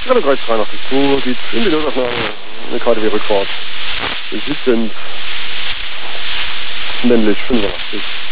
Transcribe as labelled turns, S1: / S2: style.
S1: Kreis 83 geht in die Notaufnahme, eine KTW-Rückfahrt. Wir sind männlich 85.